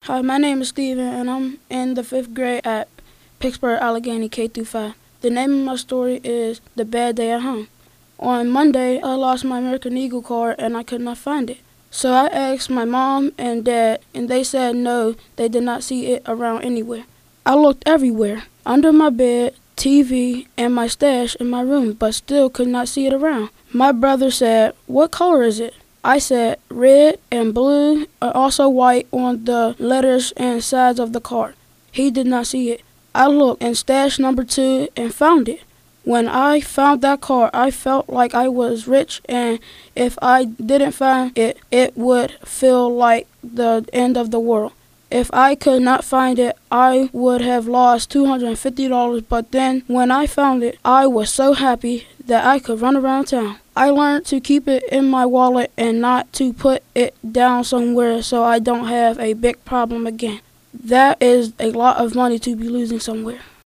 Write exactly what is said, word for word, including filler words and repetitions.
Hi, my name is Steven, and I'm in the fifth grade at Pittsburgh Allegheny K through five. The name of my story is The Bad Day at Home. On Monday, I lost my American Eagle card and I could not find it. So I asked my mom and dad, and they said no, they did not see it around anywhere. I looked everywhere, under my bed, T V, and my stash in my room, but still could not see it around. My brother said, "What color is it?" I said, "Red and blue, and also white on the letters and sides of the card." He did not see it. I looked in stash number two and found it. When I found that card, I felt like I was rich, and if I didn't find it, it would feel like the end of the world. If I could not find it, I would have lost two hundred fifty dollars, but then when I found it, I was so happy that I could run around town. I learned to keep it in my wallet and not to put it down somewhere so I don't have a big problem again. That is a lot of money to be losing somewhere.